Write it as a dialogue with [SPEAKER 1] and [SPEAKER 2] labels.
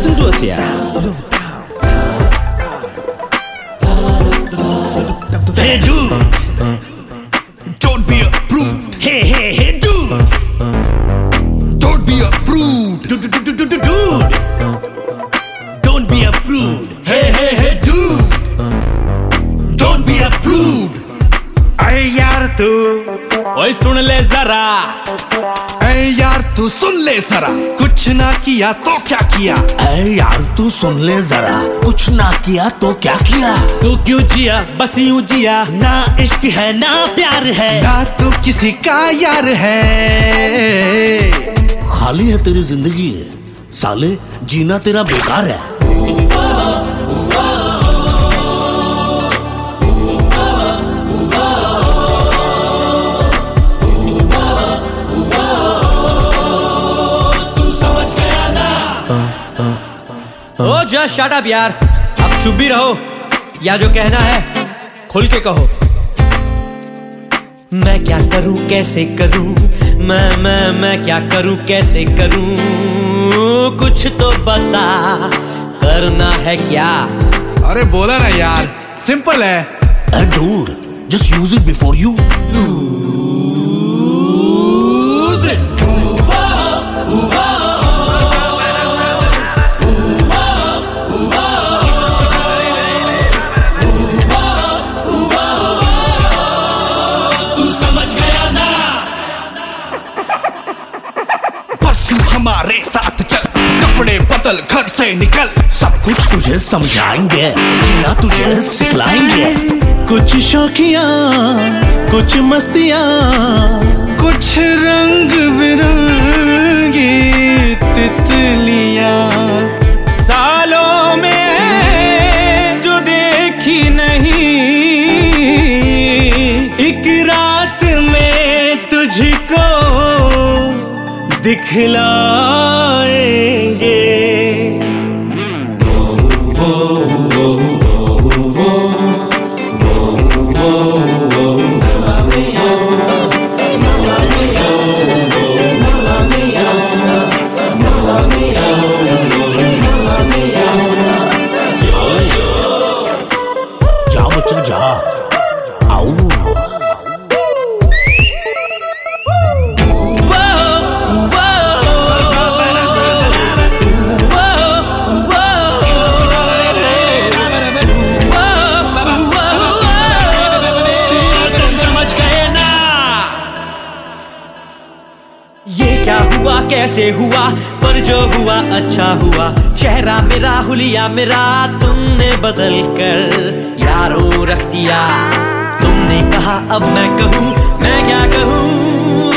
[SPEAKER 1] listen to us, yeah. Hey dude,
[SPEAKER 2] don't be a prude.
[SPEAKER 1] hey dude,
[SPEAKER 2] Don't be a prude.
[SPEAKER 1] dude, don't be a prude. Hey dude, don't be a prude.
[SPEAKER 3] अरे यार तू ओए सुन ले जरा,
[SPEAKER 2] ऐ यार तू सुन ले जरा, कुछ ना किया तो क्या किया।
[SPEAKER 1] ऐ यार तू सुन ले जरा, कुछ ना किया तो क्या किया।
[SPEAKER 3] तू क्यों जिया बस यूं जिया,
[SPEAKER 1] ना इश्क है ना प्यार है,
[SPEAKER 2] ना तू किसी का यार है।
[SPEAKER 1] खाली है तेरी जिंदगी है साले, जीना तेरा बेकार है।
[SPEAKER 3] ओ जस्ट शट अप यार, अब चुप भी रहो, या जो कहना है खुल के कहो। मैं क्या करूं कैसे करूं, मैं क्या करूं कैसे करूं, कुछ तो बता, करना है क्या।
[SPEAKER 2] अरे बोला ना यार, सिंपल है।
[SPEAKER 1] Dude, just use it before you
[SPEAKER 2] Use it. बस तू हमारे साथ चल, कपड़े बदल घर से निकल,
[SPEAKER 1] सब कुछ तुझे समझाएंगे, जीना तुझे सिखलाएंगे।
[SPEAKER 4] कुछ शौकियाँ, कुछ मस्तियाँ,
[SPEAKER 2] कुछ रंग बिरंगी तितलियाँ,
[SPEAKER 3] सालों में जो देखी नहीं, एक रात में तुझको दिखलाएंगे।
[SPEAKER 1] जा बच्चा जा, आओ।
[SPEAKER 3] ये क्या हुआ कैसे हुआ, पर जो हुआ अच्छा हुआ, चेहरा मेरा हुलिया मेरा तुमने बदल कर यारों रख दिया। तुमने कहा अब मैं कहूँ, मैं क्या कहूँ,